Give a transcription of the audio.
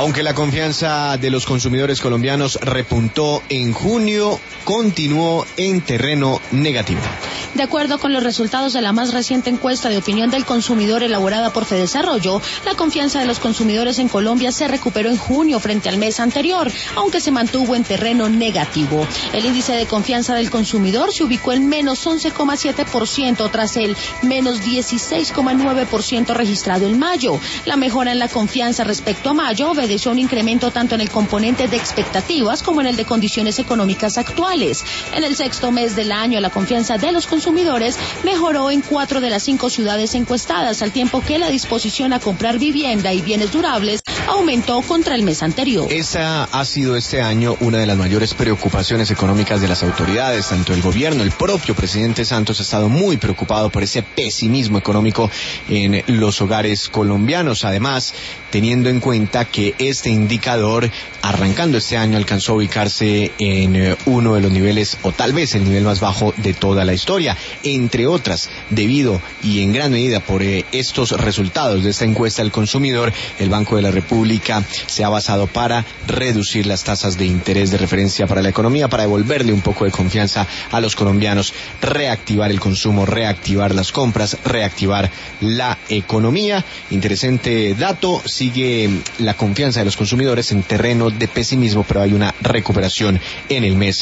Aunque la confianza de los consumidores colombianos repuntó en junio, continuó en terreno negativo. De acuerdo con los resultados de la más reciente encuesta de opinión del consumidor elaborada por Fedesarrollo, la confianza de los consumidores en Colombia se recuperó en junio frente al mes anterior, aunque se mantuvo en terreno negativo. El índice de confianza del consumidor se ubicó en menos 11,7% tras el menos 16,9% registrado en mayo. La mejora en la confianza respecto a mayo obedeció a un incremento tanto en el componente de expectativas como en el de condiciones económicas actuales. En el sexto mes del año, la confianza de los consumidores mejoró en 4 de las 5 ciudades encuestadas, al tiempo que la disposición a comprar vivienda y bienes durables aumentó contra el mes anterior. Esa ha sido este año una de las mayores preocupaciones económicas de las autoridades, tanto el gobierno, el propio presidente Santos ha estado muy preocupado por ese pesimismo económico en los hogares colombianos. Además, teniendo en cuenta que este indicador, arrancando este año, alcanzó a ubicarse en uno de los niveles, o tal vez el nivel más bajo de toda la historia, entre otras, debido y en gran medida por estos resultados de esta encuesta del consumidor. El Banco de la República se ha basado para reducir las tasas de interés de referencia para la economía, para devolverle un poco de confianza a los colombianos, reactivar el consumo, reactivar las compras, reactivar la economía. Interesante dato, sigue la confianza de los consumidores en terreno de pesimismo, pero hay una recuperación en el mes